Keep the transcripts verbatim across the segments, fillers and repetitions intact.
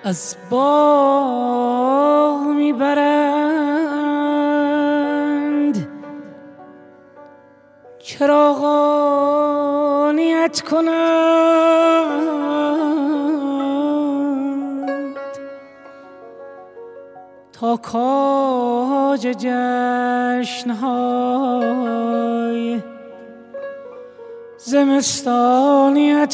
از باغ میبرند چراغانیت کنند تا کاج جشنهای زمستانیت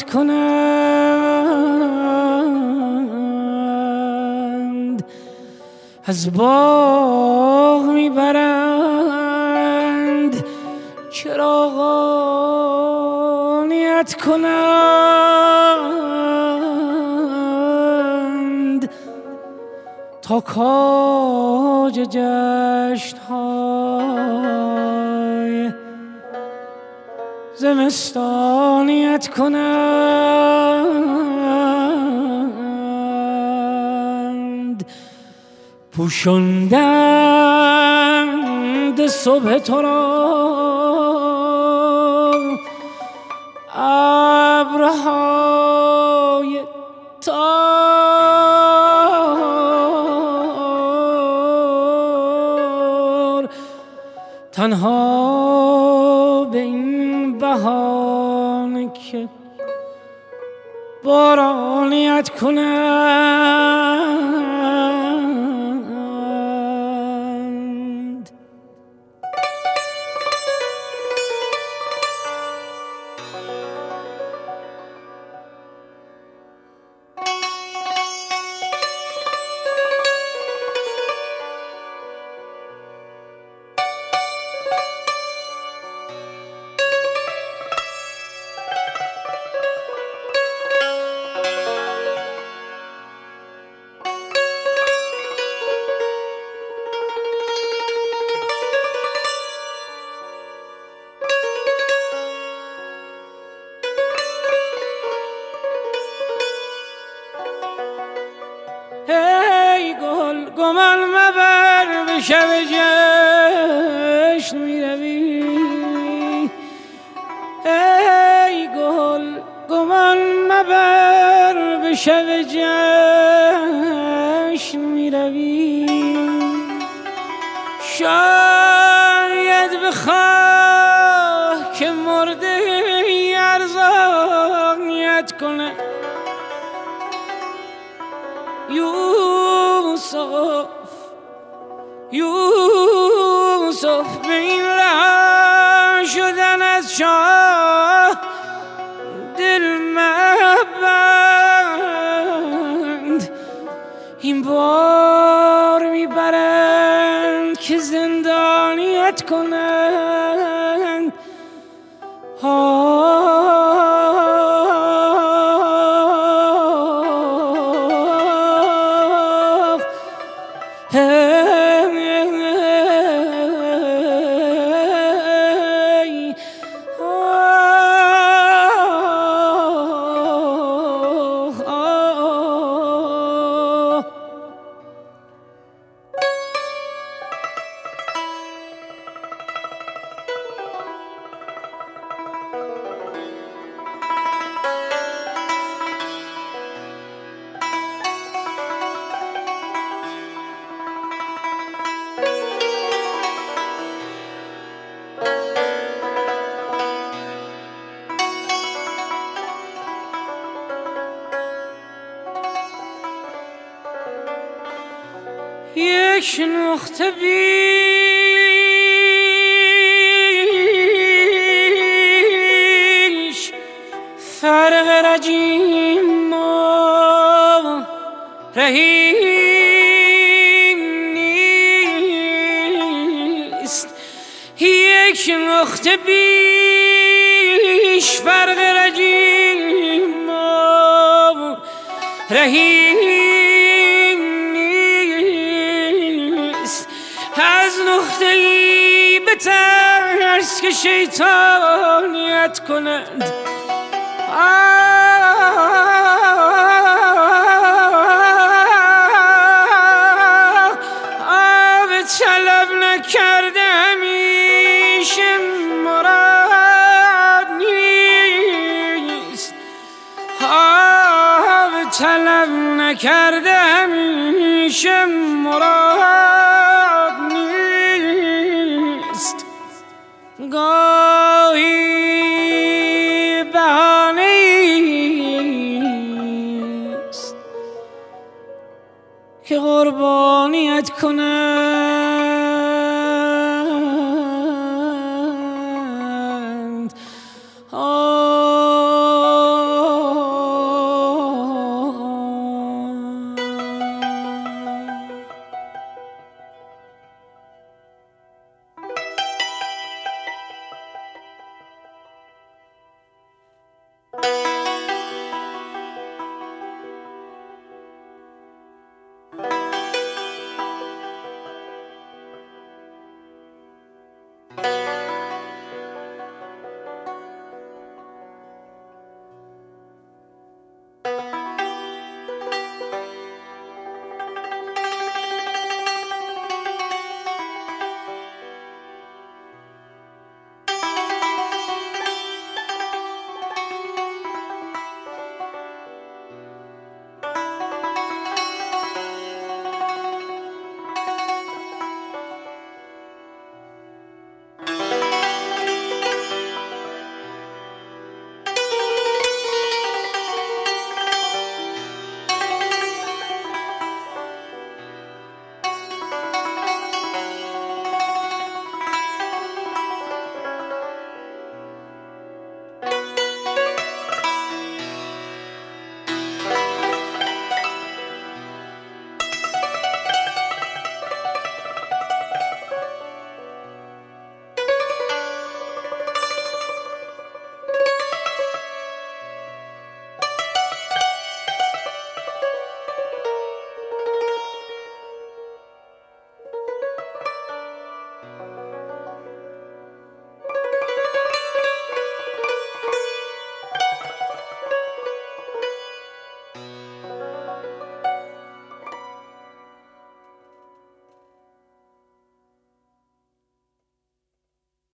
کنند. از باغ میبرند چراغانیت کنند تا کاج جشنهای زمستانیت کنند. پوشاندند صبح تو را ابرهای تار، تنها به این بهانه که بارانیت کنند. ای گل گمان مبر به شب جشن می روی، ای گل گمان مبر به شب جشن می روی. شاید بخواه که مرده ارزانیت کنه یوسف، یوسف به این رها شدن از شاه دل مبند. این بار میبرند که زندانیت کنند. یک نقطه بیش فرق رجیم و رحیم نیست. یک نقطه بیش فرق رجیم و رحیم از نقطه ای به ترس که شیطانیت کنند. آب طلب نکرده همیشه مراد نیست. آب طلب نکرده همیشه مراد نیست، گاهی بهانه‌ایست که قربانیت کنم.